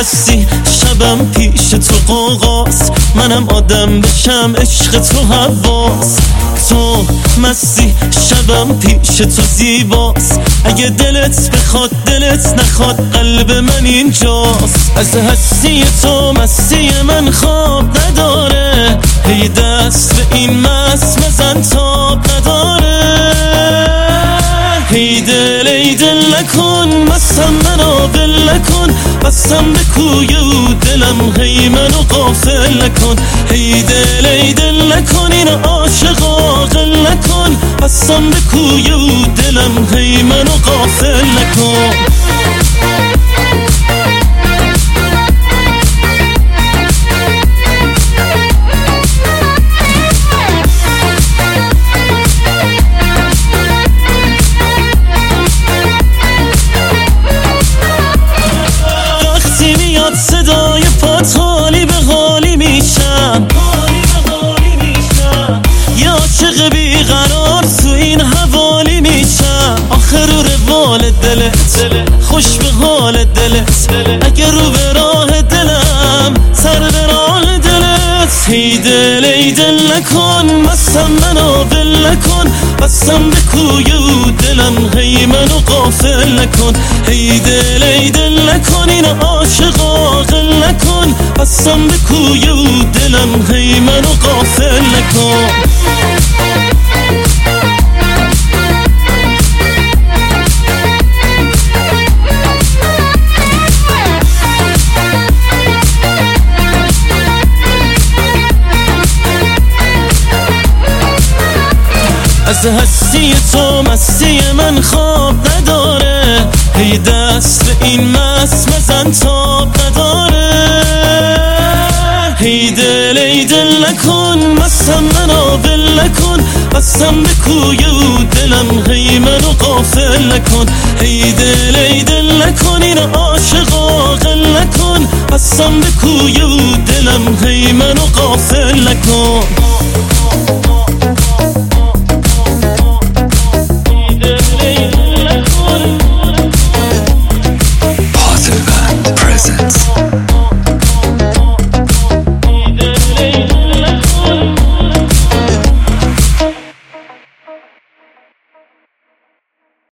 هستی شبم پیش تو قوقاس، منم آدم بشم عشق تو حواس. تو مستی شبم پیش تو زیباست، اگه دلت بخواد دلت نخواد قلب من اینجاست. از هستی تو مستی من خواب نداره، هی دست به این مست مزن تاب نداره. ای دل نکن مستم منو ول نکن، بستم به کوی او دلم هی منو غافل نکن. ای دل نکن این عاشق عاقل نکن، بستم به کوی او دلم هی منو غافل نکن. صدای پات حالی به حالی میشم، یه عاشق بیقرار تو این حوالی میشم. آخر رو روال دلت خوش به حال دلت، اگه رو به راه دلم سر به راه دلت. ای دل نکن مستم منو ول نکن، بستم به کوی او دلم هی منو غافل نکن. ای دل نکن این عاشق عاقل نکن، بستم به کوی او دلم هی منو غافل نکن. از هستی تو مستی من خواب نداره، هی دست به این مست مزن تاب نداره. ای دل نکن مستم منو ول نکن، بستم به کوی او دلم هی منو غافل نکن. ای دل نکن این عاشق عاقل نکن، بستم به کوی او دلم هی منو غافل نکن.